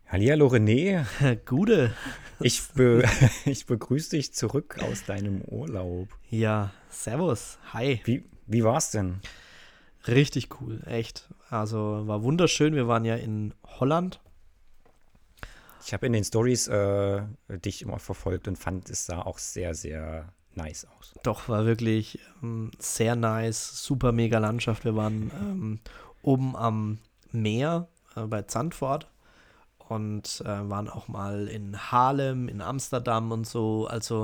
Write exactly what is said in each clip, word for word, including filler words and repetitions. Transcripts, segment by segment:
Hallihallo René, Gude. ich, be ich begrüße dich zurück aus deinem Urlaub. Ja, servus. Hi. Wie, wie war's denn? Richtig cool, echt. Also war wunderschön. Wir waren ja in Holland. Ich habe in den Stories äh, dich immer verfolgt und fand, es sah auch sehr, sehr nice aus. Doch, war wirklich ähm, sehr nice. Super mega Landschaft. Wir waren ähm, oben am Meer äh, bei Zandvoort und äh, waren auch mal in Haarlem, in Amsterdam und so. Also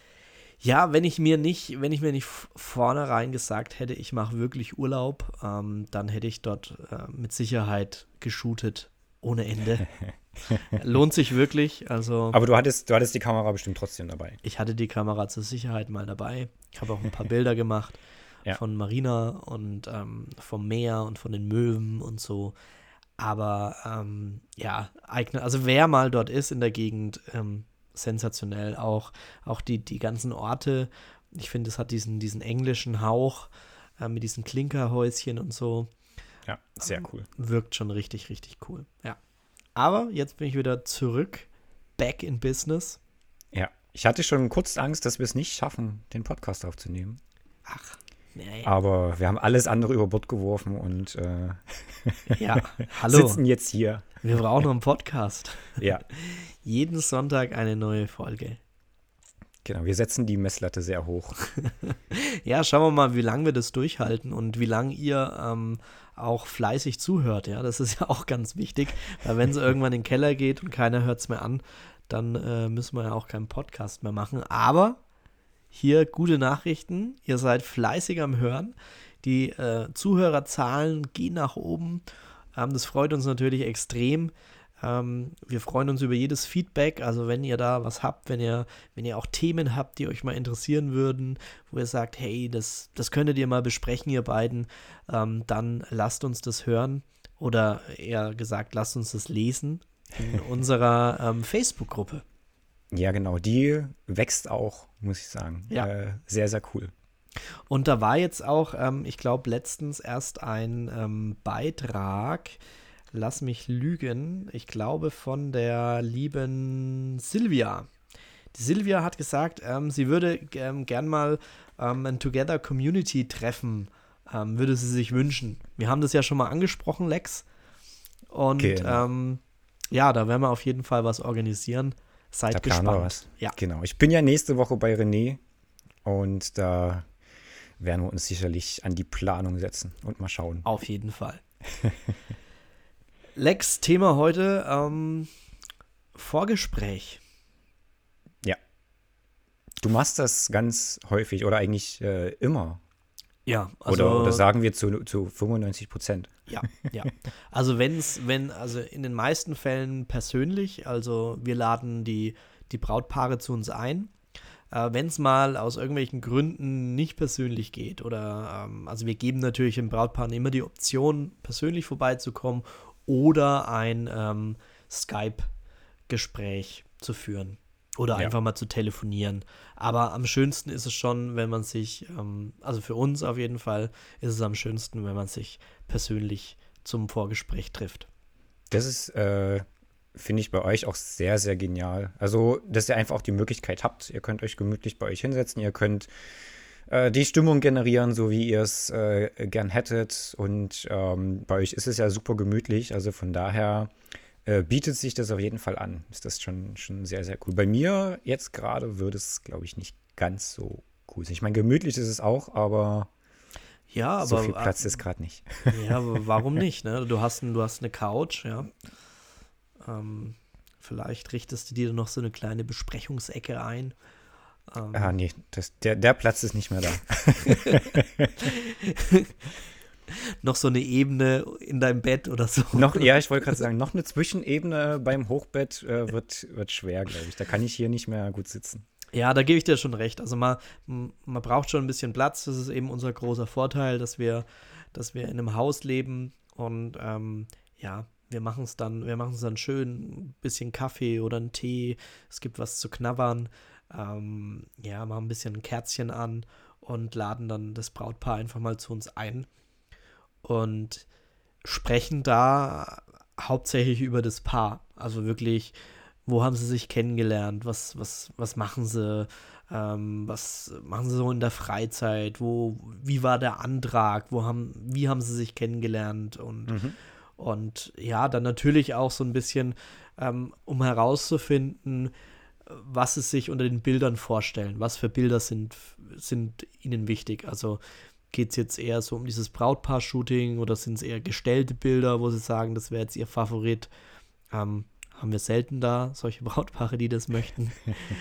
ja, wenn ich mir nicht, wenn ich mir nicht vornherein gesagt hätte, ich mache wirklich Urlaub, ähm, dann hätte ich dort äh, mit Sicherheit geshootet ohne Ende. Lohnt sich wirklich. Also Aber du hattest, du hattest die Kamera bestimmt trotzdem dabei. ich hatte die Kamera zur Sicherheit mal dabei. Ich habe auch ein paar Bilder gemacht Ja, von Marina und ähm, vom Meer und von den Möwen und so. Aber ähm, ja, eignet, also wer mal dort ist in der Gegend, ähm, sensationell. Auch, auch die, die ganzen Orte. Ich finde, es hat diesen, diesen englischen Hauch äh, mit diesen Klinkerhäuschen und so. ja, sehr cool. Wirkt schon richtig, richtig cool. Ja. Aber jetzt bin ich wieder zurück, back in business. Ja, ich hatte schon kurz Angst, dass wir es nicht schaffen, den Podcast aufzunehmen. Ach, nee. Aber wir haben alles andere über Bord geworfen und äh, Ja, hallo. sitzen jetzt hier. Wir brauchen noch einen Podcast. Ja, Jeden Sonntag eine neue Folge. genau. Wir setzen die Messlatte sehr hoch. Ja, schauen wir mal, wie lange wir das durchhalten und wie lange ihr ähm, auch fleißig zuhört. Ja, das ist ja auch ganz wichtig, weil wenn es irgendwann in den Keller geht und keiner hört es mehr an, dann äh, müssen wir ja auch keinen Podcast mehr machen. Aber hier gute Nachrichten. Ihr seid fleißig am Hören. Die äh, Zuhörerzahlen gehen nach oben. Ähm, das freut uns natürlich extrem. Ähm, wir freuen uns über jedes Feedback. Also wenn ihr da was habt, wenn ihr, wenn ihr auch Themen habt, die euch mal interessieren würden, wo ihr sagt, hey, das, das könntet ihr mal besprechen, ihr beiden, ähm, dann lasst uns das hören. Oder eher gesagt, lasst uns das lesen in unserer ähm, Facebook-Gruppe. Ja, genau. Die wächst auch, muss ich sagen. Ja. Äh, sehr, sehr cool. Und da war jetzt auch, ähm, ich glaube, letztens erst ein ähm, Beitrag, lass mich lügen, ich glaube von der lieben Silvia. Die Silvia hat gesagt, ähm, sie würde ähm, gern mal ähm, ein Together-Community-Treffen, ähm, würde sie sich wünschen. Wir haben das ja schon mal angesprochen, Lex. Und Genau. ähm, ja, da werden wir auf jeden Fall was organisieren. Seid Da planen gespannt. wir was. Ja. Genau. Ich bin ja nächste Woche bei René und da werden wir uns sicherlich an die Planung setzen und mal schauen. Auf jeden Fall. Lex, Thema heute, ähm, Vorgespräch. Ja. Du machst das ganz häufig oder eigentlich äh, immer. Ja, also. Oder, oder sagen wir zu, zu fünfundneunzig Prozent. Ja, ja. Also wenn's, wenn, also in den meisten Fällen persönlich, also wir laden die, die Brautpaare zu uns ein. Äh, wenn es mal aus irgendwelchen Gründen nicht persönlich geht oder, ähm, also wir geben natürlich den Brautpaaren immer die Option, persönlich vorbeizukommen oder ein ähm, Skype-Gespräch zu führen oder Ja. einfach mal zu telefonieren. Aber am schönsten ist es schon, wenn man sich, ähm, also für uns auf jeden Fall, ist es am schönsten, wenn man sich persönlich zum Vorgespräch trifft. Das ist, äh, finde ich, bei euch auch sehr, sehr genial. Also, dass ihr einfach auch die Möglichkeit habt. Ihr könnt euch gemütlich bei euch hinsetzen. Ihr könnt äh, die Stimmung generieren, so wie ihr es äh, gern hättet. Und ähm, bei euch ist es ja super gemütlich. Also von daher äh, bietet sich das auf jeden Fall an. Ist das schon, schon sehr, sehr cool. Bei mir jetzt gerade würde es, glaube ich, nicht ganz so cool sein. Ich meine, gemütlich ist es auch, aber Ja, so aber viel Platz ist gerade nicht. ja, aber warum nicht? Ne? Du hast, ein, du hast eine Couch, ja. Ähm, vielleicht richtest du dir noch so eine kleine Besprechungsecke ein. Ähm, Ah, nee, das, der, der Platz ist nicht mehr da. noch so eine Ebene in deinem Bett oder so. Noch, ja, ich wollte gerade sagen, noch eine Zwischenebene beim Hochbett äh, wird, wird schwer, glaube ich. Da kann ich hier nicht mehr gut sitzen. Ja, da gebe ich dir schon recht. Also man, man braucht schon ein bisschen Platz. Das ist eben unser großer Vorteil, dass wir, dass wir in einem Haus leben und ähm, ja, wir machen es dann, wir machen es dann schön, ein bisschen Kaffee oder einen Tee. Es gibt was zu knabbern. Ähm, ja, machen ein bisschen ein Kerzchen an und laden dann das Brautpaar einfach mal zu uns ein und sprechen da hauptsächlich über das Paar. Also wirklich, wo haben sie sich kennengelernt? Was, was, was machen sie? Ähm, was machen sie so in der Freizeit? Wo, wie war der Antrag? Wo haben, wie haben sie sich kennengelernt? Und, Mhm. und ja, dann natürlich auch so ein bisschen, ähm, um herauszufinden, was sie sich unter den Bildern vorstellen. Was für Bilder sind, sind ihnen wichtig? Also geht es jetzt eher so um dieses Brautpaar-Shooting oder sind es eher gestellte Bilder, wo sie sagen, das wäre jetzt ihr Favorit? Ähm, haben wir selten da solche Brautpaare, die das möchten?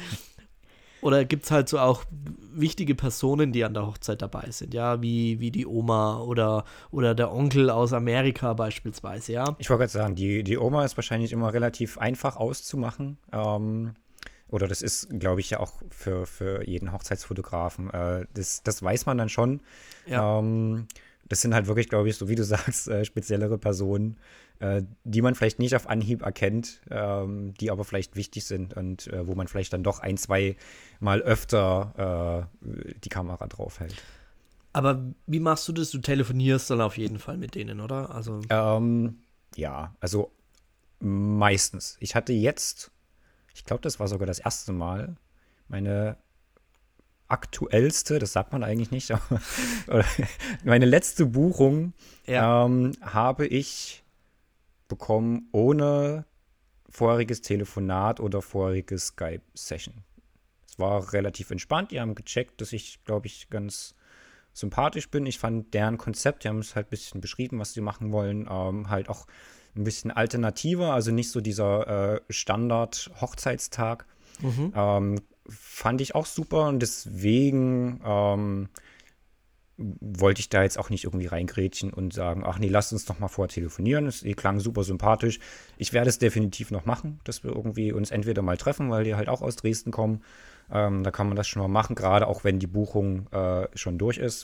Oder gibt es halt so auch wichtige Personen, die an der Hochzeit dabei sind, ja, wie, wie die Oma oder, oder der Onkel aus Amerika beispielsweise, ja. Ich wollte gerade sagen, die, die Oma ist wahrscheinlich immer relativ einfach auszumachen. Ähm, oder das ist, glaube ich, ja auch für, für jeden Hochzeitsfotografen. Äh, das, das weiß man dann schon. Ja. Ähm, das sind halt wirklich, glaube ich, so wie du sagst, äh, speziellere Personen, äh, die man vielleicht nicht auf Anhieb erkennt, ähm, die aber vielleicht wichtig sind und äh, wo man vielleicht dann doch ein, zwei Mal öfter äh, die Kamera drauf hält. Aber wie machst du das? Du telefonierst dann auf jeden Fall mit denen, oder? Also, Ähm, ja, also meistens. Ich hatte jetzt, ich glaube, das war sogar das erste Mal, meine aktuellste, das sagt man eigentlich nicht, aber oder meine letzte Buchung ja. ähm, habe ich bekommen ohne vorheriges Telefonat oder vorheriges Skype-Session. Es war relativ entspannt. Die haben gecheckt, dass ich, glaube ich, ganz sympathisch bin. Ich fand deren Konzept, die haben es halt ein bisschen beschrieben, was sie machen wollen, ähm, halt auch ein bisschen alternativer, also nicht so dieser äh, Standard-Hochzeitstag. Mhm. Ähm, fand ich auch super und deswegen ähm, wollte ich da jetzt auch nicht irgendwie reingrätschen und sagen, ach nee, lasst uns doch mal vorher telefonieren. Es die klang super sympathisch. Ich werde es definitiv noch machen, dass wir irgendwie uns entweder mal treffen, weil die halt auch aus Dresden kommen. Ähm, da kann man das schon mal machen, gerade auch wenn die Buchung äh, schon durch ist.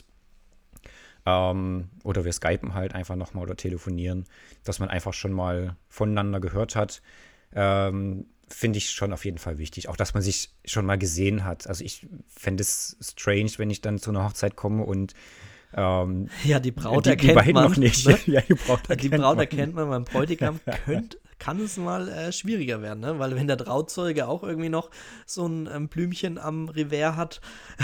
Ähm, oder wir skypen halt einfach nochmal oder telefonieren, dass man einfach schon mal voneinander gehört hat. Ähm, Finde ich schon auf jeden Fall wichtig. Auch, dass man sich schon mal gesehen hat. Also ich fände es strange, wenn ich dann zu einer Hochzeit komme und ähm, Ja, die Braut die, die erkennt beiden man. noch nicht. Ne? Ja, die Braut Die erkennt Braut man. erkennt man, beim Bräutigam könnt, kann es mal äh, schwieriger werden, ne? Weil wenn der Trauzeuge auch irgendwie noch so ein ähm, Blümchen am Revers hat.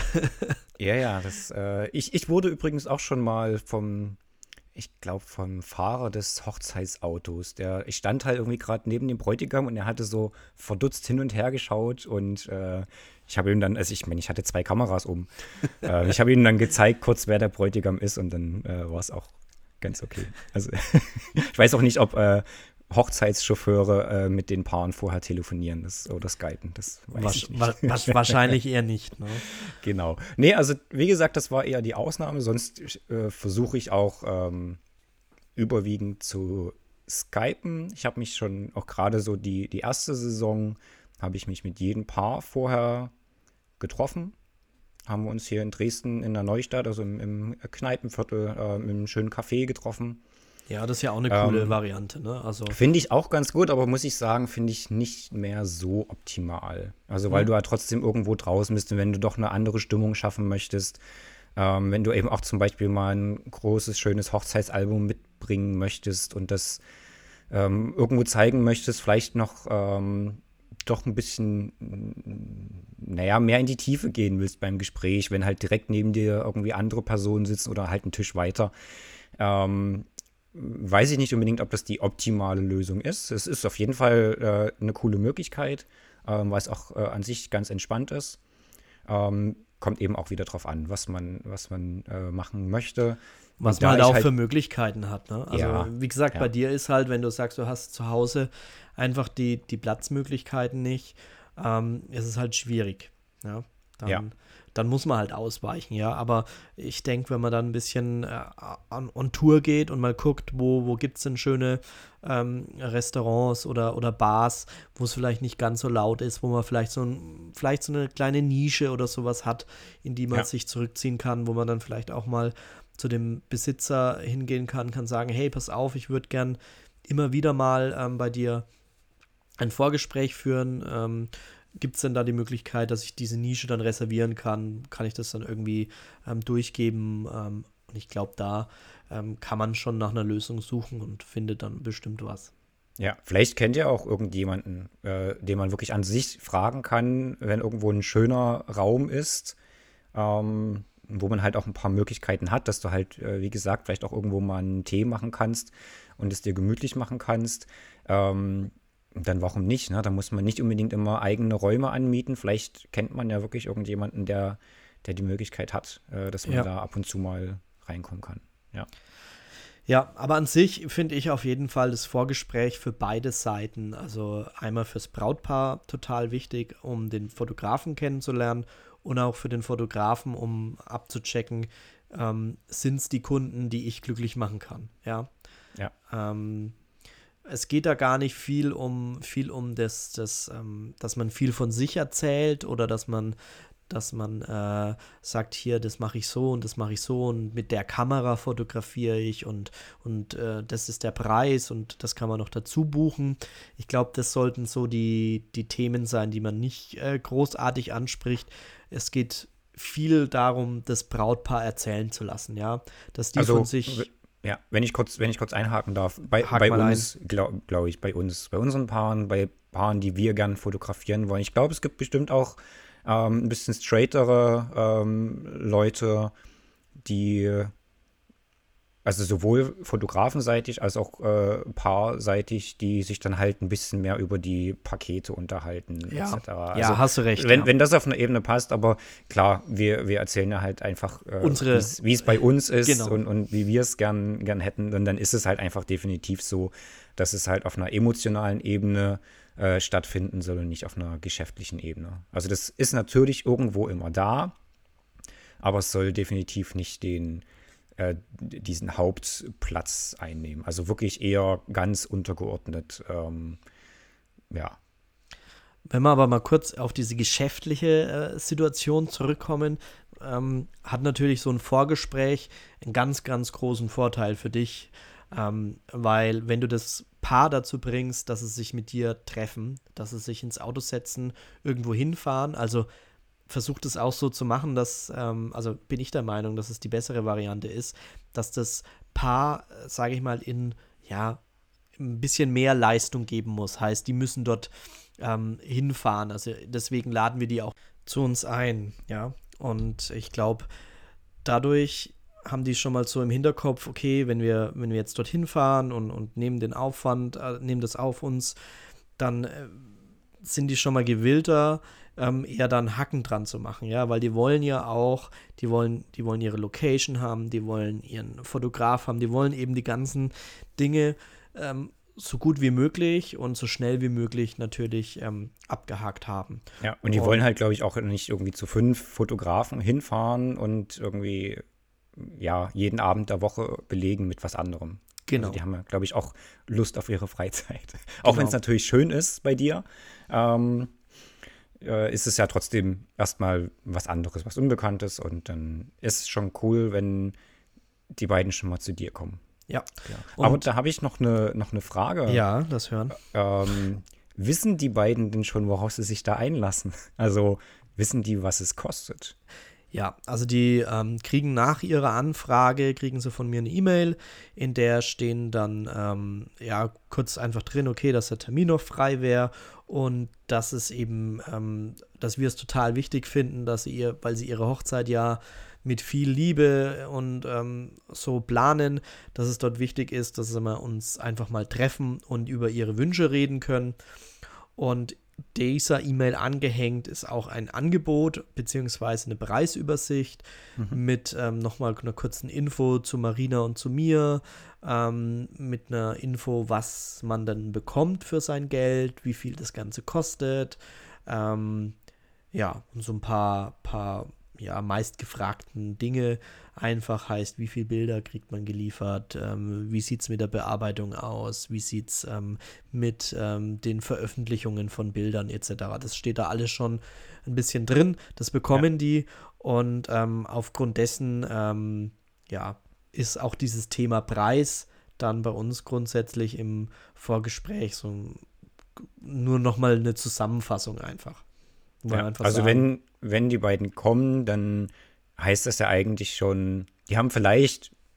Ja, ja, das, äh, ich, ich wurde übrigens auch schon mal vom, ich glaube, vom Fahrer des Hochzeitsautos. Der, ich stand halt irgendwie gerade neben dem Bräutigam und er hatte so verdutzt hin und her geschaut und äh, ich habe ihm dann, also ich meine, ich hatte zwei Kameras um. äh, ich habe ihm dann gezeigt, kurz wer der Bräutigam ist und dann äh, war es auch ganz okay. Also ich weiß auch nicht, ob äh, Hochzeitschauffeure äh, mit den Paaren vorher telefonieren das, oder skypen, das weiß Was, ich nicht. wa, was, wahrscheinlich eher nicht, ne? Genau. Nee, also wie gesagt, das war eher die Ausnahme. Sonst äh, versuche ich auch ähm, überwiegend zu skypen. Ich habe mich schon auch gerade so die, die erste Saison, habe ich mich mit jedem Paar vorher getroffen. Haben wir uns hier in Dresden in der Neustadt, also im, im Kneipenviertel, äh, in einem schönen Café getroffen. Ja, das ist ja auch eine coole Ähm, Variante, ne? Also, Finde ich auch ganz gut, aber muss ich sagen, finde ich nicht mehr so optimal. Also, weil hm, du ja trotzdem irgendwo draußen bist und wenn du doch eine andere Stimmung schaffen möchtest, ähm, wenn du eben auch zum Beispiel mal ein großes, schönes Hochzeitsalbum mitbringen möchtest und das ähm, irgendwo zeigen möchtest, vielleicht noch ähm, doch ein bisschen, naja, mehr in die Tiefe gehen willst beim Gespräch, wenn halt direkt neben dir irgendwie andere Personen sitzen oder halt einen Tisch weiter. Ähm, Weiß ich nicht unbedingt, ob das die optimale Lösung ist. Es ist auf jeden Fall äh, eine coole Möglichkeit, ähm, weil es auch äh, an sich ganz entspannt ist. Ähm, kommt eben auch wieder drauf an, was man, was man äh, machen möchte. was Und man da halt ich auch halt, für Möglichkeiten hat, ne? Also, ja, wie gesagt, bei ja, dir ist halt, wenn du sagst, du hast zu Hause einfach die, die Platzmöglichkeiten nicht, ähm, ist es halt schwierig, ja? ja, Dann, dann muss man halt ausweichen, ja. Aber ich denke, wenn man dann ein bisschen äh, on, on Tour geht und mal guckt, wo, wo gibt es denn schöne ähm, Restaurants oder, oder Bars, wo es vielleicht nicht ganz so laut ist, wo man vielleicht so, ein, vielleicht so eine kleine Nische oder sowas hat, in die man ja, sich zurückziehen kann, wo man dann vielleicht auch mal zu dem Besitzer hingehen kann, kann sagen, hey, pass auf, ich würde gern immer wieder mal ähm, bei dir ein Vorgespräch führen. Ähm, Gibt es denn da die Möglichkeit, dass ich diese Nische dann reservieren kann? Kann ich das dann irgendwie ähm, durchgeben? Ähm, und ich glaube, da ähm, kann man schon nach einer Lösung suchen und findet dann bestimmt was. Ja, vielleicht kennt ihr auch irgendjemanden, äh, den man wirklich an sich fragen kann, wenn irgendwo ein schöner Raum ist, ähm, wo man halt auch ein paar Möglichkeiten hat, dass du halt, äh, wie gesagt, vielleicht auch irgendwo mal einen Tee machen kannst und es dir gemütlich machen kannst. Ähm, dann warum nicht, ne? Da muss man nicht unbedingt immer eigene Räume anmieten. Vielleicht kennt man ja wirklich irgendjemanden, der, der die Möglichkeit hat, äh, dass man Ja. da ab und zu mal reinkommen kann. Ja. Ja, aber an sich finde ich auf jeden Fall das Vorgespräch für beide Seiten, also einmal fürs Brautpaar total wichtig, um den Fotografen kennenzulernen und auch für den Fotografen, um abzuchecken, ähm, sind es die Kunden, die ich glücklich machen kann, ja. Ja. Ähm, es geht da gar nicht viel um, viel um das, das ähm, dass man viel von sich erzählt oder dass man dass man äh, sagt, hier, das mache ich so und das mache ich so und mit der Kamera fotografiere ich und, und äh, das ist der Preis und das kann man noch dazu buchen. Ich glaube, das sollten so die, die Themen sein, die man nicht äh, großartig anspricht. Es geht viel darum, das Brautpaar erzählen zu lassen, ja, dass die Also, von sich, ja, wenn ich kurz, wenn ich kurz einhaken darf, bei, hak bei mal ein. uns, glaube glaub ich, bei uns, bei unseren Paaren, bei Paaren, die wir gern fotografieren wollen. Ich glaube, es gibt bestimmt auch ähm, ein bisschen straightere ähm, Leute, die, also sowohl fotografenseitig als auch äh, paarseitig, die sich dann halt ein bisschen mehr über die Pakete unterhalten, Ja, et cetera. ja, Also, hast du recht. wenn, Ja. wenn das auf einer Ebene passt, aber klar, wir, wir erzählen ja halt einfach, äh, Unsere- wie es bei uns ist Genau. und, und wie wir es gern, gern hätten. Und dann ist es halt einfach definitiv so, dass es halt auf einer emotionalen Ebene äh, stattfinden soll und nicht auf einer geschäftlichen Ebene. Also das ist natürlich irgendwo immer da, aber es soll definitiv nicht den äh, diesen Hauptplatz einnehmen. Also wirklich eher ganz untergeordnet. Ähm, ja. Wenn wir aber mal kurz auf diese geschäftliche äh, Situation zurückkommen, ähm, hat natürlich so ein Vorgespräch einen ganz, ganz großen Vorteil für dich, ähm, weil wenn du das Paar dazu bringst, dass es sich mit dir treffen, dass es sich ins Auto setzen, irgendwo hinfahren, also versucht es auch so zu machen, dass, ähm, also bin ich der Meinung, dass es die bessere Variante ist, dass das Paar, sage ich mal, in, ja, ein bisschen mehr Leistung geben muss. Heißt, die müssen dort ähm, hinfahren. Also deswegen laden wir die auch zu uns ein, ja. Und ich glaube, dadurch haben die schon mal so im Hinterkopf, okay, wenn wir, wenn wir jetzt dorthin fahren und, und nehmen den Aufwand, äh, nehmen das auf uns, dann äh, sind die schon mal gewillter, ähm, eher dann Hacken dran zu machen, ja, weil die wollen ja auch, die wollen, die wollen ihre Location haben, die wollen ihren Fotograf haben, die wollen eben die ganzen Dinge ähm, so gut wie möglich und so schnell wie möglich natürlich ähm, abgehakt haben. Ja, und die Und- wollen halt, glaube ich, auch nicht irgendwie zu fünf Fotografen hinfahren und irgendwie, ja, jeden Abend der Woche belegen mit was anderem. Genau. Also die haben ja, glaube ich, auch Lust auf ihre Freizeit. Auch Genau. wenn es natürlich schön ist bei dir, ähm, äh, ist es ja trotzdem erstmal was anderes, was Unbekanntes. Und dann ist es schon cool, wenn die beiden schon mal zu dir kommen. Ja. Aber Und- da habe ich noch eine, noch eine Frage. Ja, das hören. Ähm, wissen die beiden denn schon, worauf sie sich da einlassen? Also wissen die, was es kostet? Ja, also die ähm, kriegen nach ihrer Anfrage, kriegen sie von mir eine E-Mail, in der stehen dann ähm, ja kurz einfach drin, okay, dass der Termin noch frei wäre und dass es eben, ähm, dass wir es total wichtig finden, dass sie ihr, weil sie ihre Hochzeit ja mit viel Liebe und ähm, so planen, dass es dort wichtig ist, dass wir uns einfach mal treffen und über ihre Wünsche reden können. Und dieser E-Mail angehängt ist auch ein Angebot beziehungsweise eine Preisübersicht mit ähm, nochmal einer kurzen Info zu Marina und zu mir, ähm, mit einer Info, was man dann bekommt für sein Geld, wie viel das Ganze kostet, ähm, ja, und so ein paar, paar ja, meistgefragten Dinge einfach heißt, wie viele Bilder kriegt man geliefert, ähm, wie sieht es mit der Bearbeitung aus, wie sieht es ähm, mit ähm, den Veröffentlichungen von Bildern et cetera. Das steht da alles schon ein bisschen drin, das bekommen ja. die und ähm, aufgrund dessen ähm, ja, ist auch dieses Thema Preis dann bei uns grundsätzlich im Vorgespräch so nur nochmal eine Zusammenfassung einfach. Ja, also wenn, wenn die beiden kommen, dann heißt das ja eigentlich schon, die haben vielleicht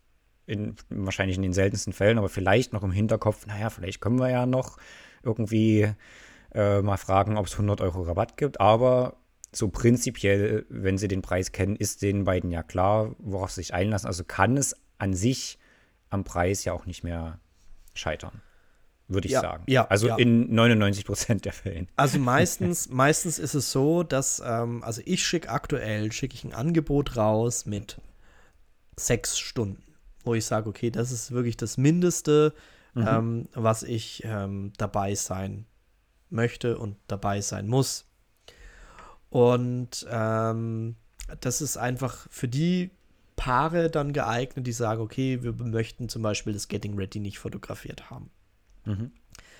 in, wahrscheinlich in den seltensten Fällen, aber vielleicht noch im Hinterkopf, naja, vielleicht können wir ja noch irgendwie äh, mal fragen, ob es hundert Euro Rabatt gibt. Aber so prinzipiell, wenn sie den Preis kennen, ist den beiden ja klar, worauf sie sich einlassen. Also kann es an sich am Preis ja auch nicht mehr scheitern, würde ich Ja, sagen. ja, Also ja. in neunundneunzig Prozent der Fällen. Also meistens, meistens ist es so, dass, ähm, also ich schicke aktuell, schicke ich ein Angebot raus mit sechs Stunden, wo ich sage, okay, das ist wirklich das Mindeste, Mhm. ähm, was ich ähm, dabei sein möchte und dabei sein muss. Und ähm, das ist einfach für die Paare dann geeignet, die sagen, okay, wir möchten zum Beispiel das Getting Ready nicht fotografiert haben. Mhm.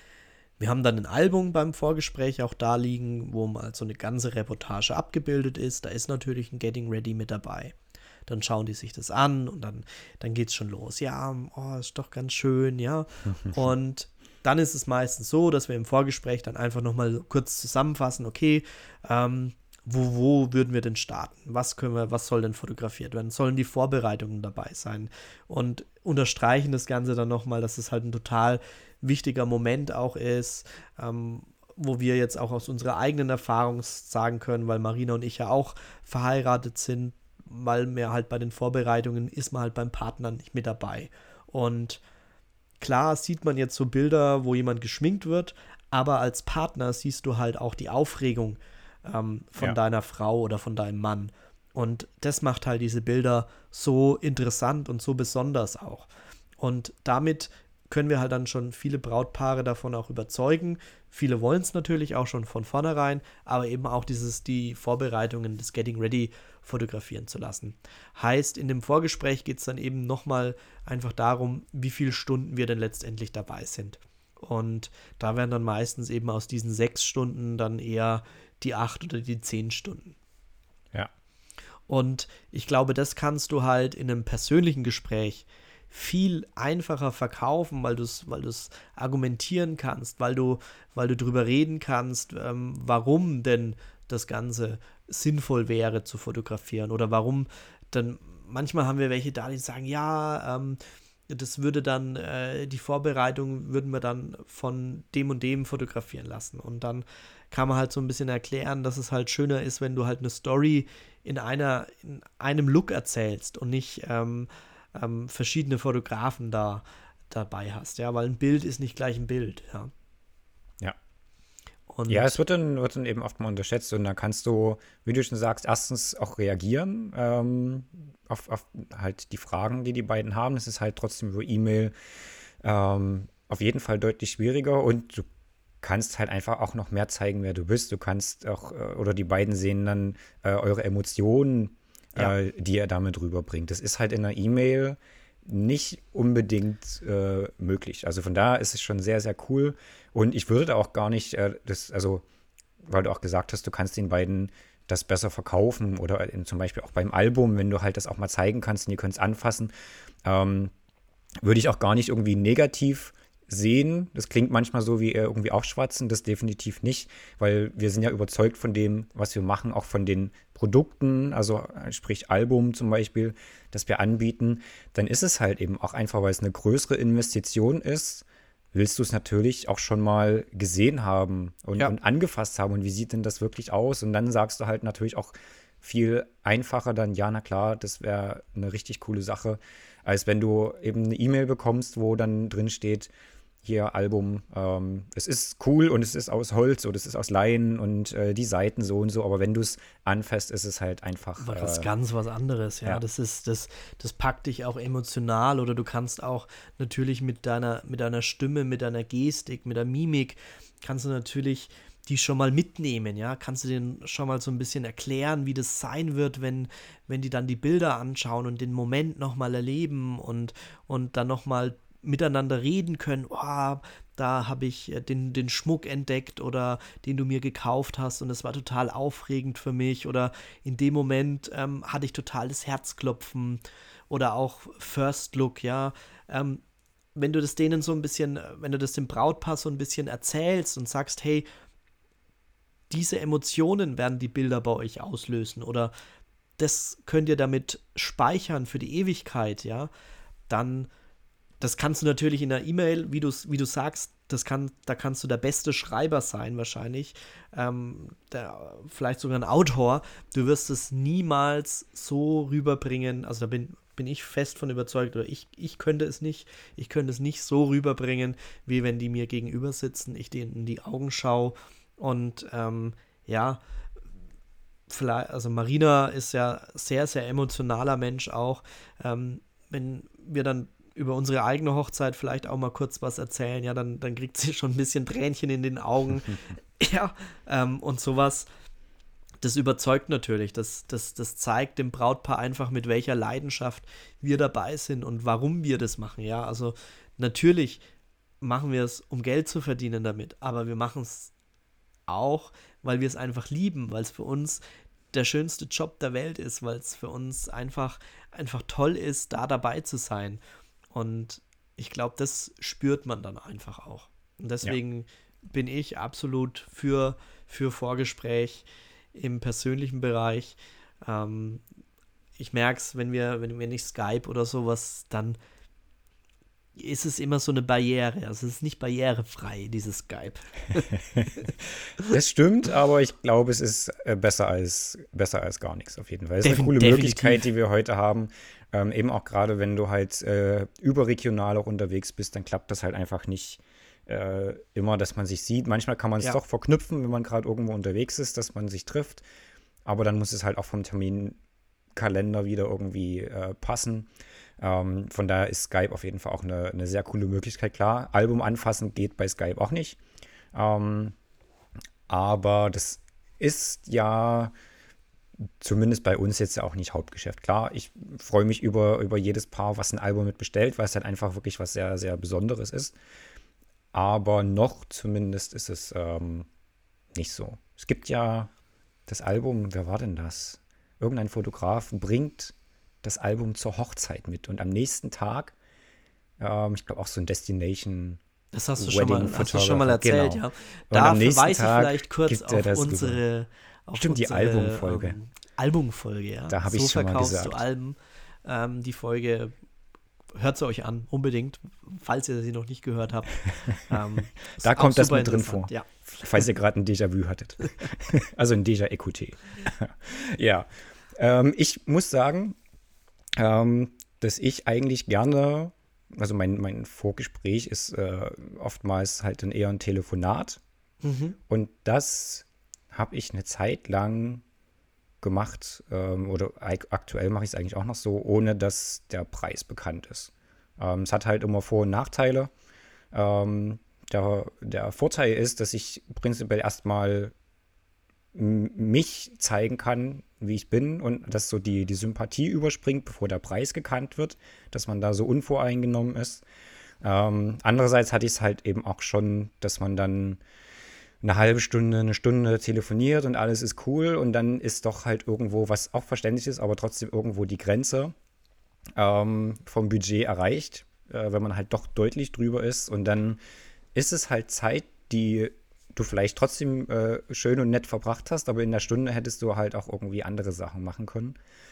Wir haben dann ein Album beim Vorgespräch auch da liegen, wo mal so eine ganze Reportage abgebildet ist. Da ist natürlich ein Getting Ready mit dabei. Dann schauen die sich das an und dann, dann geht es schon los. Ja, oh, ist doch ganz schön, ja. Und dann ist es meistens so, dass wir im Vorgespräch dann einfach nochmal kurz zusammenfassen, okay, ähm, wo, wo würden wir denn starten? Was können wir, was soll denn fotografiert werden? Sollen die Vorbereitungen dabei sein? Und unterstreichen das Ganze dann nochmal, dass es halt ein total wichtiger Moment auch ist, ähm, wo wir jetzt auch aus unserer eigenen Erfahrung sagen können, weil Marina und ich ja auch verheiratet sind, weil mir halt bei den Vorbereitungen ist man halt beim Partner nicht mit dabei. Und klar sieht man jetzt so Bilder, wo jemand geschminkt wird, aber als Partner siehst du halt auch die Aufregung ähm, von Ja. deiner Frau oder von deinem Mann. Und das macht halt diese Bilder so interessant und so besonders auch. Und damit können wir halt dann schon viele Brautpaare davon auch überzeugen. Viele wollen es natürlich auch schon von vornherein, aber eben auch dieses, die Vorbereitungen des Getting Ready fotografieren zu lassen. Heißt, in dem Vorgespräch geht es dann eben nochmal einfach darum, wie viele Stunden wir denn letztendlich dabei sind. Und da werden dann meistens eben aus diesen sechs Stunden dann eher die acht oder die zehn Stunden. Ja. Und ich glaube, das kannst du halt in einem persönlichen Gespräch viel einfacher verkaufen, weil du es weil du's argumentieren kannst, weil du, weil du drüber reden kannst, ähm, warum denn das Ganze sinnvoll wäre zu fotografieren oder warum dann, manchmal haben wir welche da, die sagen, ja, ähm, das würde dann, äh, die Vorbereitung würden wir dann von dem und dem fotografieren lassen. Und dann kann man halt so ein bisschen erklären, dass es halt schöner ist, wenn du halt eine Story in einer, in einem Look erzählst und nicht ähm, ähm, verschiedene Fotografen da dabei hast, ja, weil ein Bild ist nicht gleich ein Bild, ja. Ja. Und Ja, es wird dann, wird dann eben oft mal unterschätzt und da kannst du, wie du schon sagst, erstens auch reagieren ähm, auf, auf halt die Fragen, die die beiden haben. Es ist halt trotzdem über E-Mail ähm, auf jeden Fall deutlich schwieriger und du kannst halt einfach auch noch mehr zeigen, wer du bist. Du kannst auch, äh, oder die beiden sehen dann äh, eure Emotionen, ja, äh, die ihr damit rüberbringt. Das ist halt in einer E-Mail nicht unbedingt äh, möglich. Also von daher ist es schon sehr, sehr cool. Und ich würde da auch gar nicht, äh, das, also, weil du auch gesagt hast, du kannst den beiden das besser verkaufen oder in, zum Beispiel auch beim Album, wenn du halt das auch mal zeigen kannst und ihr könnt es anfassen, ähm, würde ich auch gar nicht irgendwie negativ sehen. Das klingt manchmal so wie irgendwie aufschwatzen, das definitiv nicht, weil wir sind ja überzeugt von dem, was wir machen, auch von den Produkten, also sprich Album zum Beispiel, das wir anbieten. Dann ist es halt eben auch einfach, weil es eine größere Investition ist, willst du es natürlich auch schon mal gesehen haben und, ja, und angefasst haben und wie sieht denn das wirklich aus? Und dann sagst du halt natürlich auch viel einfacher dann, ja, na klar, das wäre eine richtig coole Sache, als wenn du eben eine E-Mail bekommst, wo dann drin steht, hier Album, ähm, es ist cool und es ist aus Holz oder es ist aus Leinen und äh, die Seiten so und so, aber wenn du es anfasst, ist es halt einfach. war das Äh, ganz was anderes, ja. ja. Das ist, das, das packt dich auch emotional oder du kannst auch natürlich mit deiner, mit deiner Stimme, mit deiner Gestik, mit der Mimik, kannst du natürlich die schon mal mitnehmen, ja. Kannst du denen schon mal so ein bisschen erklären, wie das sein wird, wenn, wenn die dann die Bilder anschauen und den Moment nochmal erleben und, und dann nochmal miteinander reden können, oh, da habe ich den, den Schmuck entdeckt oder den du mir gekauft hast und es war total aufregend für mich oder in dem Moment ähm, hatte ich total das Herzklopfen oder auch First Look, ja, ähm, wenn du das denen so ein bisschen, wenn du das dem Brautpaar so ein bisschen erzählst und sagst, hey, diese Emotionen werden die Bilder bei euch auslösen oder das könnt ihr damit speichern für die Ewigkeit, ja, dann, das kannst du natürlich in der E-Mail, wie du wie du sagst, das kann, da kannst du der beste Schreiber sein wahrscheinlich, ähm, der, vielleicht sogar ein Autor. Du wirst es niemals so rüberbringen, also da bin, bin ich fest von überzeugt, oder ich, ich könnte es nicht, ich könnte es nicht so rüberbringen, wie wenn die mir gegenüber sitzen, ich denen in die Augen schaue und ähm, ja, vielleicht, also Marina ist ja sehr, sehr emotionaler Mensch auch, ähm, wenn wir dann über unsere eigene Hochzeit vielleicht auch mal kurz was erzählen, ja, dann, dann kriegt sie schon ein bisschen Tränchen in den Augen. Ja, ähm, und sowas, das überzeugt natürlich. Das, das, das zeigt dem Brautpaar einfach, mit welcher Leidenschaft wir dabei sind und warum wir das machen. Ja, also natürlich machen wir es, um Geld zu verdienen damit, aber wir machen es auch, weil wir es einfach lieben, weil es für uns der schönste Job der Welt ist, weil es für uns einfach, einfach toll ist, da dabei zu sein. Und ich glaube, das spürt man dann einfach auch. Und deswegen ja. bin ich absolut für, für Vorgespräch im persönlichen Bereich. Ähm, ich merke es, wenn wir, wenn wir nicht Skype oder sowas, dann ist es immer so eine Barriere. Also es ist nicht barrierefrei, dieses Skype. Das stimmt, aber ich glaube, es ist besser als, besser als gar nichts auf jeden Fall. Es ist Defin- eine coole definitiv. Möglichkeit, die wir heute haben. Ähm, eben auch gerade, wenn du halt äh, überregional auch unterwegs bist, dann klappt das halt einfach nicht äh, immer, dass man sich sieht. Manchmal kann man es Ja. doch verknüpfen, wenn man gerade irgendwo unterwegs ist, dass man sich trifft. Aber dann muss es halt auch vom Terminkalender wieder irgendwie äh, passen. Ähm, von daher ist Skype auf jeden Fall auch eine, eine sehr coole Möglichkeit. Klar, Album anfassen geht bei Skype auch nicht. Ähm, aber das ist ja zumindest bei uns jetzt ja auch nicht Hauptgeschäft. Klar, ich freue mich über, über jedes Paar, was ein Album mit bestellt, weil es halt einfach wirklich was sehr, sehr Besonderes ist. Aber noch zumindest ist es ähm, nicht so. Es gibt ja das Album, wer war denn das? Irgendein Fotograf bringt das Album zur Hochzeit mit und am nächsten Tag, ähm, ich glaube auch so ein Destination Das hast du schon mal, hast du schon mal Photographer, erzählt, genau. ja. Und Da am nächsten verweise ich Tag vielleicht kurz gibt er auf das unsere, auf Stimmt, die unsere, Albumfolge. Ähm, Albumfolge, ja. Da habe so ich schon mal verkaufst gesagt. du Alben. Ähm, die Folge, hört sie euch an, unbedingt, falls ihr sie noch nicht gehört habt. Ähm, Da ist auch kommt das super mit drin interessant, vor. Ja. Falls ihr gerade ein Déjà-vu hattet. Also ein Déjà-Écouté. Ja. Ähm, ich muss sagen, ähm, dass ich eigentlich gerne, also mein, mein Vorgespräch ist äh, oftmals halt dann eher ein Telefonat. Mhm. Und das habe ich eine Zeit lang gemacht, ähm, oder ak- aktuell mache ich es eigentlich auch noch so, ohne dass der Preis bekannt ist. Ähm, es hat halt immer Vor- und Nachteile. Ähm, der, der Vorteil ist, dass ich prinzipiell erstmal m- mich zeigen kann, wie ich bin und dass so die, die Sympathie überspringt, bevor der Preis gekannt wird, dass man da so unvoreingenommen ist. Ähm, andererseits hatte ich es halt eben auch schon, dass man dann eine halbe Stunde, eine Stunde telefoniert und alles ist cool und dann ist doch halt irgendwo, was auch verständlich ist, aber trotzdem irgendwo die Grenze ähm, vom Budget erreicht, äh, wenn man halt doch deutlich drüber ist und dann ist es halt Zeit, die du vielleicht trotzdem äh, schön und nett verbracht hast, aber in der Stunde hättest du halt auch irgendwie andere Sachen machen können.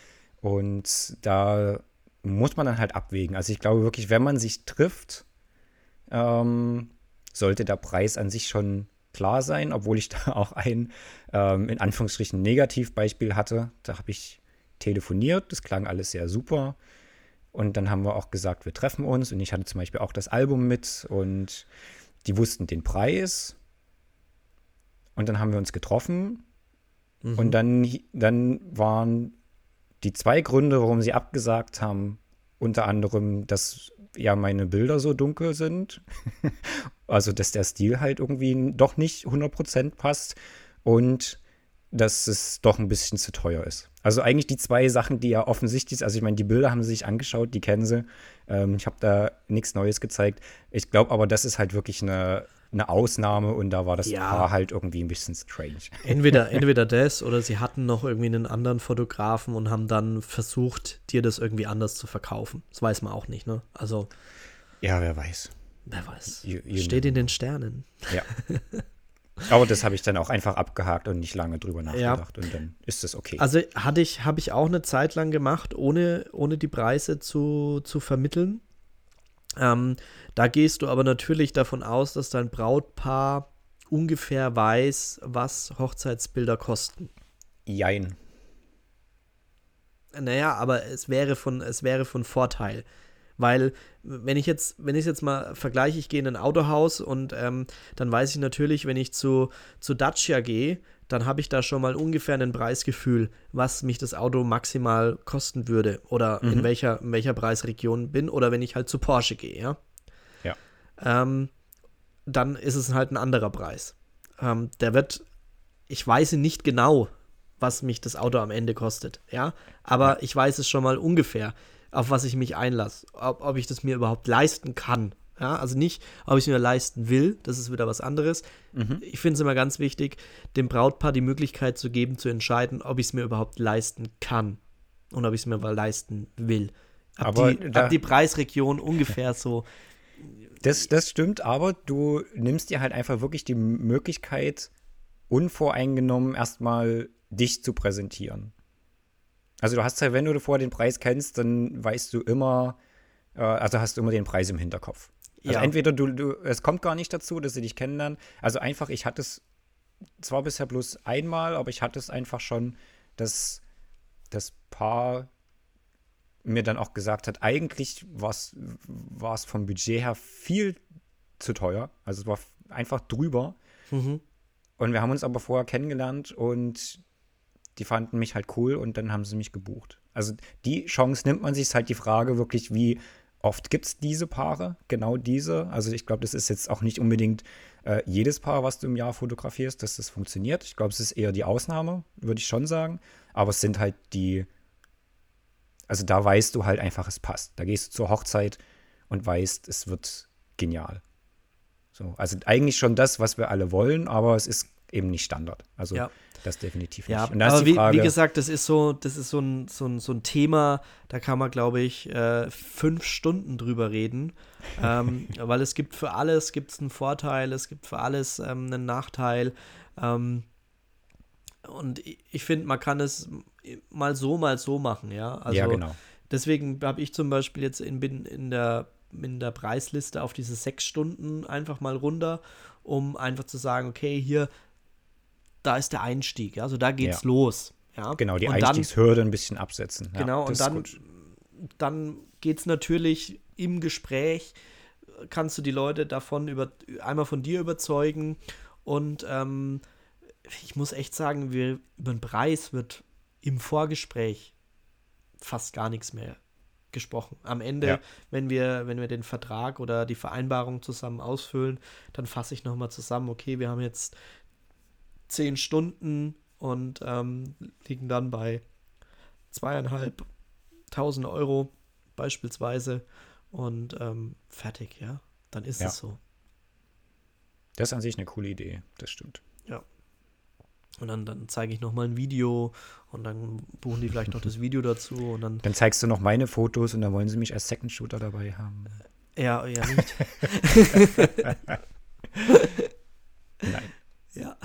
Und da muss man dann halt abwägen. Also ich glaube wirklich, wenn man sich trifft, ähm, sollte der Preis an sich schon klar sein, obwohl ich da auch ein, ähm, in Anführungsstrichen, Negativbeispiel hatte. Da habe ich telefoniert, das klang alles sehr super. Und dann haben wir auch gesagt, wir treffen uns. Und ich hatte zum Beispiel auch das Album mit und die wussten den Preis. Und dann haben wir uns getroffen. Mhm. Und dann, dann waren die zwei Gründe, warum sie abgesagt haben, unter anderem, dass ja meine Bilder so dunkel sind. Also, dass der Stil halt irgendwie doch nicht hundert Prozent passt. Und dass es doch ein bisschen zu teuer ist. Also eigentlich die zwei Sachen, die ja offensichtlich, also ich meine, die Bilder haben sie sich angeschaut, die kennen sie. Ähm, ich habe da nichts Neues gezeigt. Ich glaube aber, das ist halt wirklich eine, eine Ausnahme und da war das Ja. Paar halt irgendwie ein bisschen strange. Entweder, entweder das oder sie hatten noch irgendwie einen anderen Fotografen und haben dann versucht, dir das irgendwie anders zu verkaufen. Das weiß man auch nicht, ne? Also, Ja, wer weiß. wer weiß. You- you Steht never in den Sternen. Ja. Aber das habe ich dann auch einfach abgehakt und nicht lange drüber nachgedacht. Und dann ist das okay. Also hatte ich, habe ich auch eine Zeit lang gemacht, ohne, ohne die Preise zu, zu vermitteln. Ähm, da gehst du aber natürlich davon aus, dass dein Brautpaar ungefähr weiß, was Hochzeitsbilder kosten. Jein. Naja, aber es wäre von, es wäre von Vorteil. Weil, wenn ich jetzt, wenn ich jetzt mal vergleiche, ich gehe in ein Autohaus und ähm, dann weiß ich natürlich, wenn ich zu, zu Dacia gehe, dann habe ich da schon mal ungefähr ein Preisgefühl, was mich das Auto maximal kosten würde oder Mhm. in welcher, in welcher Preisregion bin oder wenn ich halt zu Porsche gehe, ja. Ja. Ähm, dann ist es halt ein anderer Preis. Ähm, der wird, ich weiß nicht genau, was mich das Auto am Ende kostet, ja, aber Ja. ich weiß es schon mal ungefähr, auf was ich mich einlasse, ob, ob ich das mir überhaupt leisten kann, ja, also nicht, ob ich es mir leisten will, das ist wieder was anderes. Mhm. Ich finde es immer ganz wichtig, dem Brautpaar die Möglichkeit zu geben, zu entscheiden, ob ich es mir überhaupt leisten kann und ob ich es mir mal leisten will. Ab, Aber die, da, ab die Preisregion ungefähr so. das, das stimmt, aber du nimmst dir halt einfach wirklich die Möglichkeit, unvoreingenommen erstmal dich zu präsentieren. Also du hast halt, wenn du vorher den Preis kennst, dann weißt du immer, äh, also hast du immer den Preis im Hinterkopf. Also Ja. entweder du, du, es kommt gar nicht dazu, dass sie dich kennenlernen. Also einfach, ich hatte es zwar bisher bloß einmal, aber ich hatte es einfach schon, dass das Paar mir dann auch gesagt hat, eigentlich war es vom Budget her viel zu teuer. Also es war einfach drüber. Mhm. Und wir haben uns aber vorher kennengelernt und die fanden mich halt cool und dann haben sie mich gebucht. Also die Chance nimmt man sich, ist halt die Frage wirklich, wie oft gibt es diese Paare, genau diese. Also ich glaube, das ist jetzt auch nicht unbedingt äh, jedes Paar, was du im Jahr fotografierst, dass das funktioniert. Ich glaube, es ist eher die Ausnahme, würde ich schon sagen. Aber es sind halt die, also da weißt du halt einfach, es passt. Da gehst du zur Hochzeit und weißt, es wird genial. So, also eigentlich schon das, was wir alle wollen, aber es ist eben nicht Standard. Also Ja. das definitiv nicht. Ja, Und da aber ist die wie, Frage, wie gesagt, das ist so, das ist so ein, so ein, so ein Thema, da kann man, glaube ich, äh, fünf Stunden drüber reden, ähm, weil es gibt für alles gibt's einen Vorteil, es gibt für alles ähm, einen Nachteil. Ähm, und ich, ich finde, man kann es mal so, mal so machen, ja. Also ja, genau. deswegen habe ich zum Beispiel jetzt in, bin in der in der Preisliste auf diese sechs Stunden einfach mal runter, um einfach zu sagen, okay, hier, da ist der Einstieg, also da geht's Ja. los. Ja? Genau, die und dann, Einstiegshürde ein bisschen absetzen. Ja, genau, das und dann, ist gut. dann geht's natürlich im Gespräch, kannst du die Leute davon über, einmal von dir überzeugen und ähm, ich muss echt sagen, wir, über den Preis wird im Vorgespräch fast gar nichts mehr gesprochen. Am Ende, Ja. wenn wir, wenn wir den Vertrag oder die Vereinbarung zusammen ausfüllen, dann fasse ich nochmal zusammen, okay, wir haben jetzt zehn Stunden und ähm, liegen dann bei zweieinhalbtausend Euro beispielsweise und ähm, fertig, ja. Dann ist Ja. es so. Das ist an sich eine coole Idee, das stimmt. Und dann, dann zeige ich nochmal ein Video und dann buchen die vielleicht noch das Video dazu und dann. Dann zeigst du noch meine Fotos und dann wollen sie mich als Second Shooter dabei haben. Ja, ja, nicht. Nein. Ja.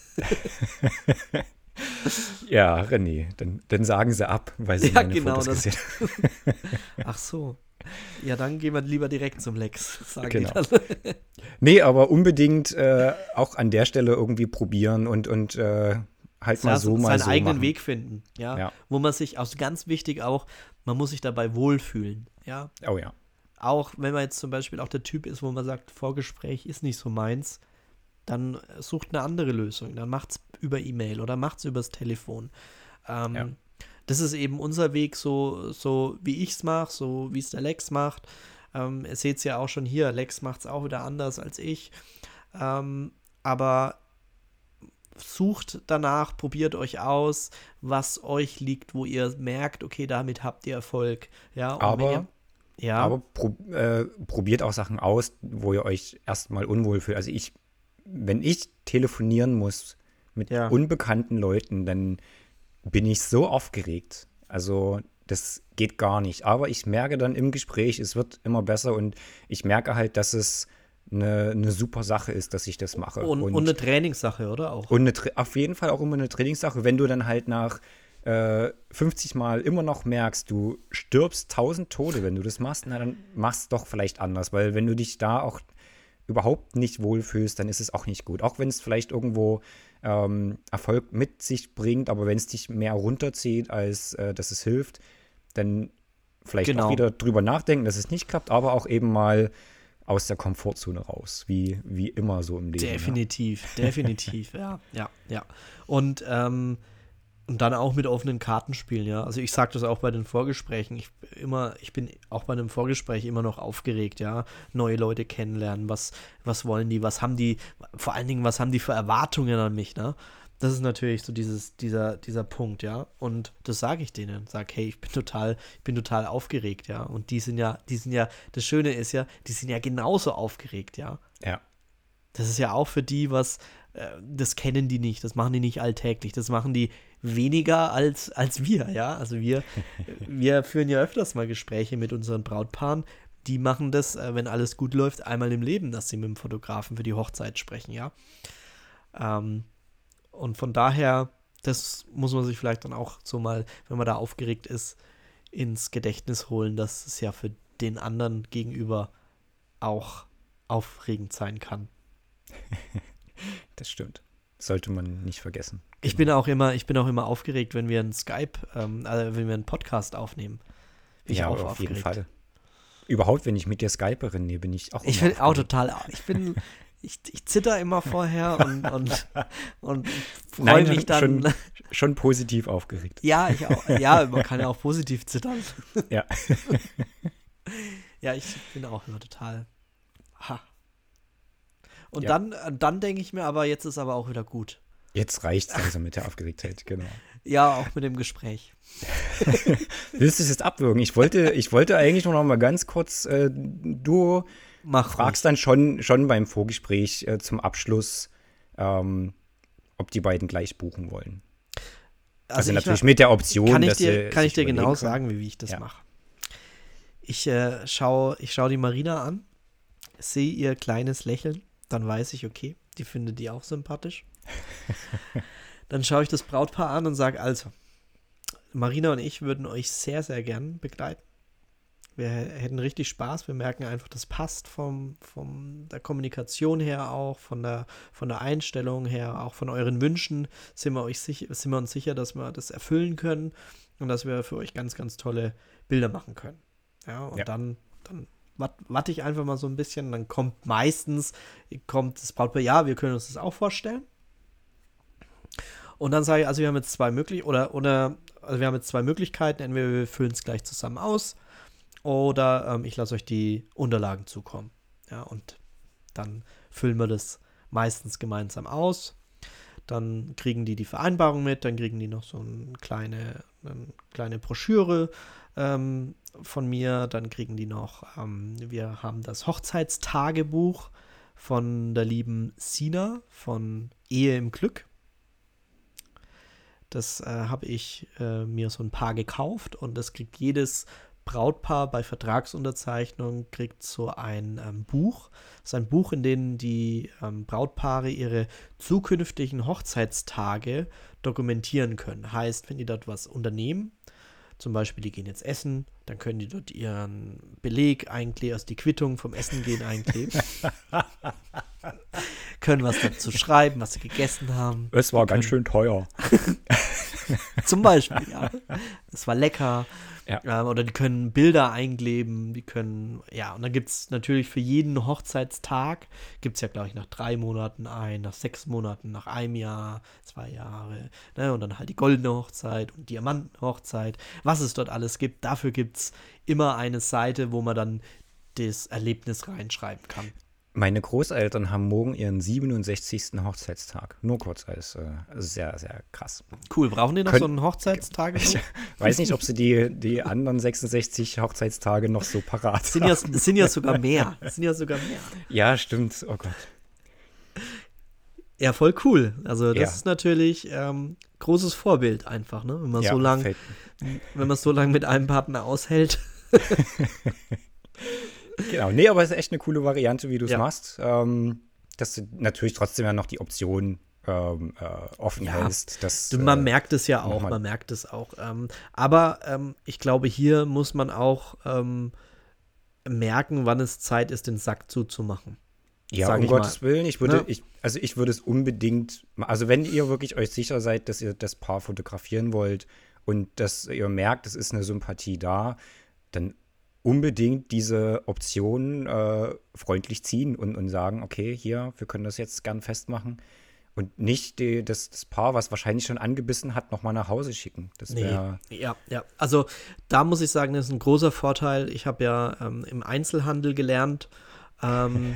Ja, René, dann, dann sagen sie ab, weil sie Ja, meine genau, Fotos das- gesehen haben. Ach so. Ja, dann gehen wir lieber direkt zum Lex, sagen Genau. die dann. Nee, aber unbedingt äh, auch an der Stelle irgendwie probieren und, und äh, halt mal Ja, so, mal seinen so eigenen machen. Weg finden, ja? Ja. Wo man sich, also ganz wichtig auch, man muss sich dabei wohlfühlen, ja. Oh ja. Auch wenn man jetzt zum Beispiel auch der Typ ist, wo man sagt, Vorgespräch ist nicht so meins, dann sucht eine andere Lösung. Dann macht's über E-Mail oder macht's übers Telefon. Ähm, Ja. Das ist eben unser Weg, so, so wie ich es mache, so wie es der Lex macht. Ähm, ihr seht es ja auch schon hier, Lex macht es auch wieder anders als ich. Ähm, aber sucht danach, probiert euch aus, was euch liegt, wo ihr merkt, okay, damit habt ihr Erfolg. Ja, und Aber- wenn ihr, ja, Aber pro, äh, probiert auch Sachen aus, wo ihr euch erstmal unwohl fühlt. Also ich, wenn ich telefonieren muss mit Ja. unbekannten Leuten, dann bin ich so aufgeregt. Also das geht gar nicht. Aber ich merke dann im Gespräch, es wird immer besser und ich merke halt, dass es eine, eine super Sache ist, dass ich das mache. und, und eine Trainingssache, oder auch? Und eine, Tra- auf jeden Fall auch immer eine Trainingssache, wenn du dann halt nach äh, fünfzig Mal immer noch merkst, du stirbst tausend Tode, wenn du das machst, na, dann machst doch vielleicht anders. Weil wenn du dich da auch überhaupt nicht wohlfühlst, dann ist es auch nicht gut. Auch wenn es vielleicht irgendwo ähm, Erfolg mit sich bringt, aber wenn es dich mehr runterzieht, als äh, dass es hilft, dann vielleicht Genau. auch wieder drüber nachdenken, dass es nicht klappt, aber auch eben mal aus der Komfortzone raus, wie, wie immer so im Leben. Definitiv, ja. definitiv, ja, ja, ja. Und, ähm, und dann auch mit offenen Karten spielen, ja. Also ich sage das auch bei den Vorgesprächen. Ich immer, ich bin auch bei einem Vorgespräch immer noch aufgeregt, ja. Neue Leute kennenlernen, was, was wollen die, was haben die, vor allen Dingen, was haben die für Erwartungen an mich, ne? Das ist natürlich so dieses, dieser, dieser Punkt, ja. Und das sage ich denen. Sag, hey, ich bin total, ich bin total aufgeregt, ja. Und die sind ja, die sind ja, das Schöne ist ja, die sind ja genauso aufgeregt, ja. Ja. Das ist ja auch für die was, äh, das kennen die nicht, das machen die nicht alltäglich, das machen die weniger als, als wir, ja. Also wir, wir führen ja öfters mal Gespräche mit unseren Brautpaaren, die machen das, äh, wenn alles gut läuft, einmal im Leben, dass sie mit dem Fotografen für die Hochzeit sprechen, ja. Ähm, und von daher, das muss man sich vielleicht dann auch so mal, wenn man da aufgeregt ist, ins Gedächtnis holen, dass es ja für den anderen gegenüber auch aufregend sein kann. Das stimmt. Sollte man nicht vergessen. Ich bin auch immer, ich bin auch immer aufgeregt, wenn wir einen Skype, ähm, also wenn wir einen Podcast aufnehmen. Bin ich ja, auch auf aufgeregt. jeden Fall. Überhaupt, wenn ich mit dir skypere, nee, bin ich auch Ich immer bin auch aufgeregt. total, ich bin, ich, ich zitter immer vorher und, und, und freue Nein, mich dann. Schon, schon positiv aufgeregt. Ja, ich auch, ja, man kann ja auch positiv zittern. Ja. Ja, ich bin auch immer total. Ha. Und Ja. dann, dann denke ich mir aber, jetzt ist aber auch wieder gut. Jetzt reicht's langsam mit der Aufgeregtheit, genau. Ja, auch mit dem Gespräch. Willst du es jetzt abwürgen? Ich wollte, ich wollte eigentlich nur noch mal ganz kurz, äh, du Mach fragst dann schon, schon beim Vorgespräch äh, zum Abschluss, ähm, ob die beiden gleich buchen wollen. Also, ich natürlich mach- mit der Option, kann ich dass dir, sie kann ich sich dir genau überlegen können. sagen, wie, wie ich das Ja. mache. Ich äh, schaue ich schau die Marina an, sehe ihr kleines Lächeln, dann weiß ich, okay, die findet die auch sympathisch. Dann schaue ich das Brautpaar an und sage, also, Marina und ich würden euch sehr, sehr gern begleiten. Wir h- hätten richtig Spaß. Wir merken einfach, das passt vom, vom der Kommunikation her auch, von der, von der Einstellung her, auch von euren Wünschen sind wir, euch sicher, sind wir uns sicher, dass wir das erfüllen können und dass wir für euch ganz, ganz tolle Bilder machen können. Ja, und Ja. dann, dann wat- warte ich einfach mal so ein bisschen. Dann kommt meistens, kommt das Brautpaar, ja, wir können uns das auch vorstellen. Und dann sage ich, also wir haben jetzt zwei möglich oder oder also wir haben jetzt zwei Möglichkeiten, entweder wir füllen es gleich zusammen aus oder ähm, ich lasse euch die Unterlagen zukommen. Ja, und dann füllen wir das meistens gemeinsam aus. Dann kriegen die die Vereinbarung mit, dann kriegen die noch so eine kleine, eine kleine Broschüre ähm, von mir, dann kriegen die noch, ähm, wir haben das Hochzeitstagebuch von der lieben Sina von Ehe im Glück. Das äh, habe ich äh, mir so ein paar gekauft und das kriegt jedes Brautpaar bei Vertragsunterzeichnung kriegt so ein ähm, Buch. Das ist ein Buch, in dem die ähm, Brautpaare ihre zukünftigen Hochzeitstage dokumentieren können. Heißt, wenn die dort was unternehmen, zum Beispiel die gehen jetzt essen, dann können die dort ihren Beleg einkleben, also die Quittung vom Essen gehen einkleben. Können was dazu schreiben, was sie gegessen haben. Es war ganz schön teuer. Zum Beispiel, ja. Es war lecker. Ja. Ähm, oder die können Bilder einkleben, die können, ja, und dann gibt es natürlich für jeden Hochzeitstag, gibt es ja, glaube ich, nach drei Monaten ein, nach sechs Monaten, nach einem Jahr, zwei Jahre, ne, und dann halt die goldene Hochzeit und Diamantenhochzeit, was es dort alles gibt. Dafür gibt es immer eine Seite, wo man dann das Erlebnis reinschreiben kann. Meine Großeltern haben morgen ihren siebenundsechzigsten Hochzeitstag. Nur kurz als äh, sehr, sehr krass. Cool, brauchen die noch Könnt- so einen Hochzeitstag? Ich weiß nicht, ob sie die, die anderen sechsundsechzig Hochzeitstage noch so parat sind ja, haben. sind ja sogar mehr. Sind ja sogar mehr. Ja, stimmt. Oh Gott. Ja, voll cool. Also das Ja. ist natürlich ähm, großes Vorbild einfach, ne? Wenn man Ja, so lang, fällt- wenn man so lange mit einem Partner aushält. Genau. Nee, aber es ist echt eine coole Variante, wie du es Ja. machst. Ähm, dass du natürlich trotzdem ja noch die Option ähm, äh, offen Ja, hältst. Das, man äh, merkt es ja auch, nochmal- man merkt es auch. Ähm, aber ähm, ich glaube, hier muss man auch ähm, merken, wann es Zeit ist, den Sack zuzumachen. Ja, Sag um ich mal. Gottes Willen, ich würde, Ne? ich, also ich würde es unbedingt, ma- also wenn ihr wirklich euch sicher seid, dass ihr das Paar fotografieren wollt und dass ihr merkt, es ist eine Sympathie da, dann unbedingt diese Option äh, freundlich ziehen und, und sagen, okay, hier, wir können das jetzt gern festmachen und nicht die, das, das Paar, was wahrscheinlich schon angebissen hat, nochmal nach Hause schicken. Das Nee, wäre, ja, ja. Also da muss ich sagen, das ist ein großer Vorteil. Ich habe ja ähm, im Einzelhandel gelernt ähm,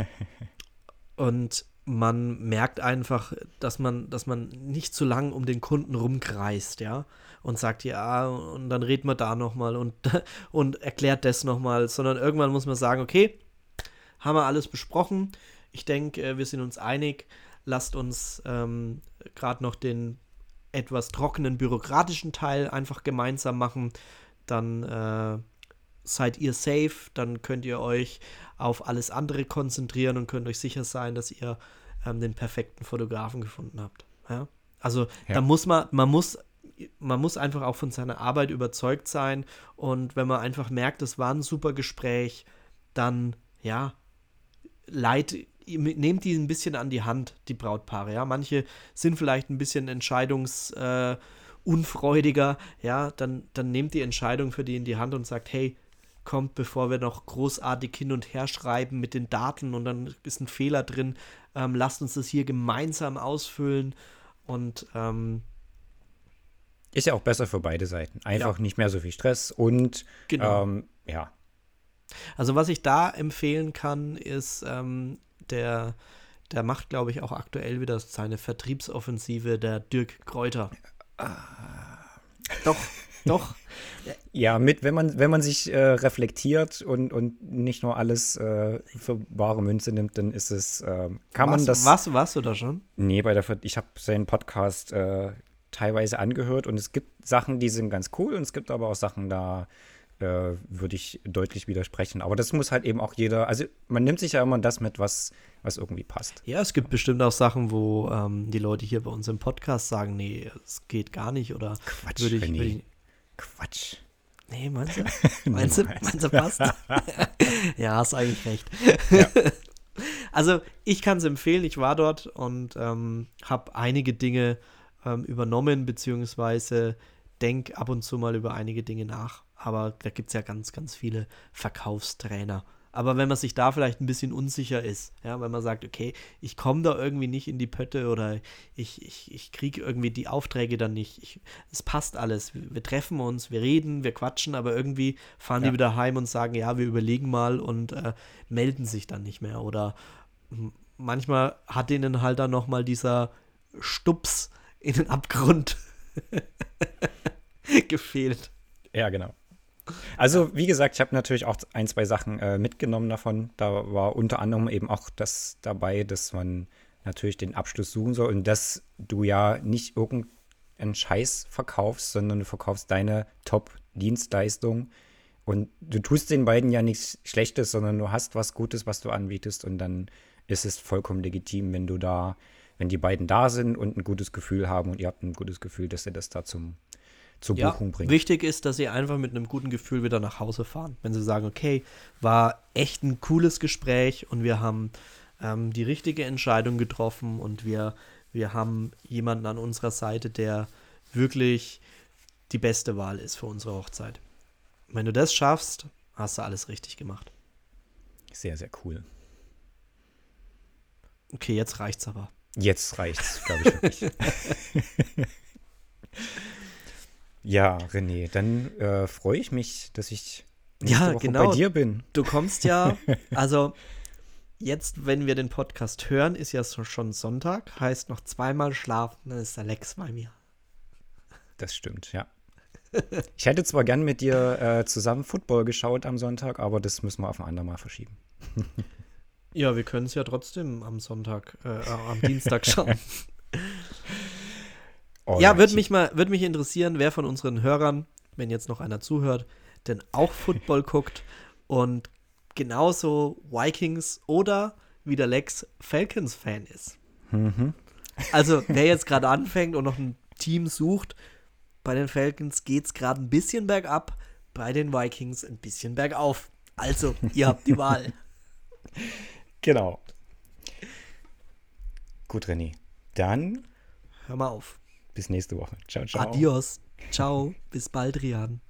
und man merkt einfach, dass man, dass man nicht zu lang um den Kunden rumkreist, ja, und sagt, ja, und dann reden wir da nochmal und, und erklärt das nochmal, sondern irgendwann muss man sagen, okay, haben wir alles besprochen. Ich denke, wir sind uns einig. Lasst uns ähm, gerade noch den etwas trockenen bürokratischen Teil einfach gemeinsam machen. Dann äh, seid ihr safe. Dann könnt ihr euch auf alles andere konzentrieren und könnt euch sicher sein, dass ihr ähm, den perfekten Fotografen gefunden habt. Ja? Also Ja. da muss man, man muss, man muss einfach auch von seiner Arbeit überzeugt sein. Und wenn man einfach merkt, es war ein super Gespräch, dann ja, leid, nehmt die ein bisschen an die Hand, die Brautpaare, ja. Manche sind vielleicht ein bisschen entscheidungsunfreudiger, äh, unfreudiger, ja, dann, dann nehmt die Entscheidung für die in die Hand und sagt, hey, kommt, bevor wir noch großartig hin und her schreiben mit den Daten und dann ist ein Fehler drin, ähm, lasst uns das hier gemeinsam ausfüllen und ähm, ist ja auch besser für beide Seiten. Einfach nicht mehr so viel Stress und Genau. ähm, ja, Also was ich da empfehlen kann, ist, ähm, der, der macht, glaube ich, auch aktuell wieder seine Vertriebsoffensive, der Dirk Kräuter. Doch, doch. Ja, mit, wenn man, wenn man sich äh, reflektiert und, und nicht nur alles äh, für bare Münze nimmt, dann ist es, äh, kann man warst, das. Warst, warst du da schon? Nee, bei der, Ver- ich habe seinen Podcast äh, teilweise angehört und es gibt Sachen, die sind ganz cool und es gibt aber auch Sachen, da äh, würde ich deutlich widersprechen. Aber das muss halt eben auch jeder, also man nimmt sich ja immer das mit, was, was irgendwie passt. Ja, es gibt bestimmt auch Sachen, wo ähm, die Leute hier bei uns im Podcast sagen, nee, es geht gar nicht oder Quatsch, würde ich, René. würd ich Quatsch. Nee, meinst du? Meinst du, Niemals. meinst du passt? Ja, hast eigentlich recht. Ja. Also, ich kann es empfehlen, ich war dort und ähm, habe einige Dinge ähm, übernommen, beziehungsweise denk ab und zu mal über einige Dinge nach. Aber da gibt es ja ganz, ganz viele Verkaufstrainer. Aber wenn man sich da vielleicht ein bisschen unsicher ist, ja, wenn man sagt, okay, ich komme da irgendwie nicht in die Pötte oder ich, ich, ich kriege irgendwie die Aufträge dann nicht. Ich, es passt alles. Wir, wir treffen uns, wir reden, wir quatschen, aber irgendwie fahren Ja. die wieder heim und sagen, ja, wir überlegen mal und äh, melden sich dann nicht mehr. Oder m- manchmal hat denen halt dann nochmal dieser Stups in den Abgrund gefehlt. Ja, genau. Also, wie gesagt, ich habe natürlich auch ein, zwei Sachen äh, mitgenommen davon. Da war unter anderem eben auch das dabei, dass man natürlich den Abschluss suchen soll und dass du ja nicht irgendeinen Scheiß verkaufst, sondern du verkaufst deine Top-Dienstleistung und du tust den beiden ja nichts Schlechtes, sondern du hast was Gutes, was du anbietest und dann ist es vollkommen legitim, wenn du da, wenn die beiden da sind und ein gutes Gefühl haben und ihr habt ein gutes Gefühl, dass ihr das da zum zur Ja, Buchung bringt. wichtig ist, dass sie einfach mit einem guten Gefühl wieder nach Hause fahren. Wenn sie sagen, okay, war echt ein cooles Gespräch und wir haben ähm, die richtige Entscheidung getroffen und wir, wir haben jemanden an unserer Seite, der wirklich die beste Wahl ist für unsere Hochzeit. Wenn du das schaffst, hast du alles richtig gemacht. Sehr, sehr cool. Okay, jetzt reicht's aber. Jetzt reicht's, glaube ich, wirklich. Ja, René, dann äh, freue ich mich, dass ich nächste Ja, Woche genau. bei dir bin. Du kommst ja, also jetzt, wenn wir den Podcast hören, ist ja so schon Sonntag, heißt noch zweimal schlafen, dann ist der Lex bei mir. Das stimmt, ja. Ich hätte zwar gern mit dir äh, zusammen Football geschaut am Sonntag, aber das müssen wir auf ein andermal verschieben. Ja, wir können es ja trotzdem am Sonntag, äh, am Dienstag schauen. Ja, würde mich mal, würde mich interessieren, wer von unseren Hörern, wenn jetzt noch einer zuhört, denn auch Football guckt und genauso Vikings oder wie der Lex Falcons-Fan ist. Mhm. Also, wer jetzt gerade anfängt und noch ein Team sucht, bei den Falcons geht es gerade ein bisschen bergab, bei den Vikings ein bisschen bergauf. Also, ihr habt die Wahl. Genau. Gut, René. Dann Hör mal auf. bis nächste Woche. Ciao, ciao. Adios. Ciao. Bis bald, Rian.